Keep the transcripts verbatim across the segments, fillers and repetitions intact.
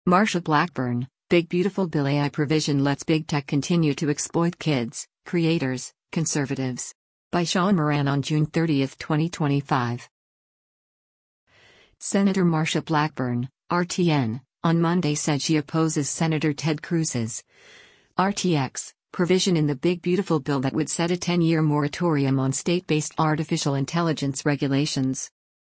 Marsha Blackburn, Big Beautiful Bill A I provision lets big tech continue to exploit kids, creators, conservatives. By Sean Moran on June thirtieth, twenty twenty-five. Senator Marsha Blackburn, R T N, on Monday said she opposes Senator Ted Cruz's R T X provision in the Big Beautiful Bill that would set a ten-year moratorium on state-based artificial intelligence regulations.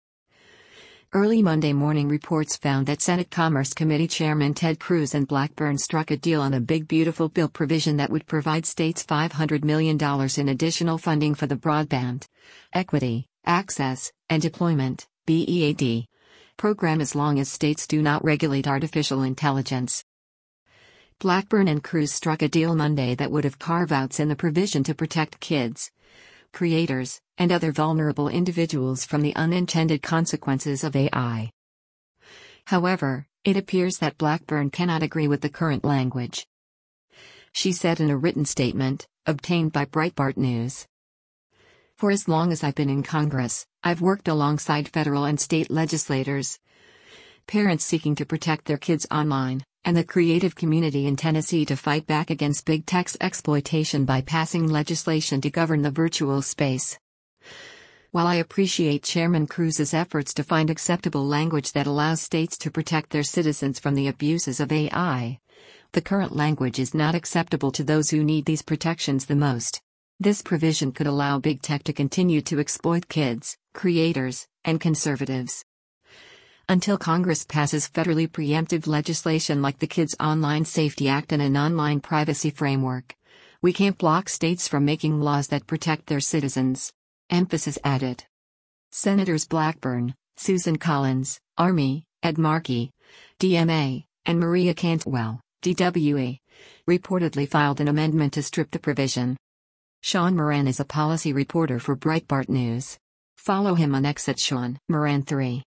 Early Monday morning reports found that Senate Commerce Committee Chairman Ted Cruz and Blackburn struck a deal on a Big Beautiful Bill provision that would provide states five hundred million dollars in additional funding for the Broadband Equity, Access, and Deployment (B E A D) program as long as states do not regulate artificial intelligence. Blackburn and Cruz struck a deal Monday that would have carve-outs in the provision to protect kids, creators, and other vulnerable individuals from the unintended consequences of A I. However, it appears that Blackburn cannot agree with the current language. She said in a written statement, obtained by Breitbart News. For as long as I've been in Congress, I've worked alongside federal and state legislators, parents seeking to protect their kids online, and the creative community in Tennessee to fight back against big tech's exploitation by passing legislation to govern the virtual space. While I appreciate Chairman Cruz's efforts to find acceptable language that allows states to protect their citizens from the abuses of A I, the current language is not acceptable to those who need these protections the most. This provision could allow big tech to continue to exploit kids, creators, and conservatives. Until Congress passes federally preemptive legislation like the Kids Online Safety Act and an online privacy framework, we can't block states from making laws that protect their citizens. Emphasis added. Senators Blackburn, Susan Collins, Army, Ed Markey, D M A, and Maria Cantwell, D W A, reportedly filed an amendment to strip the provision. Sean Moran is a policy reporter for Breitbart News. Follow him on X at Sean Moran three.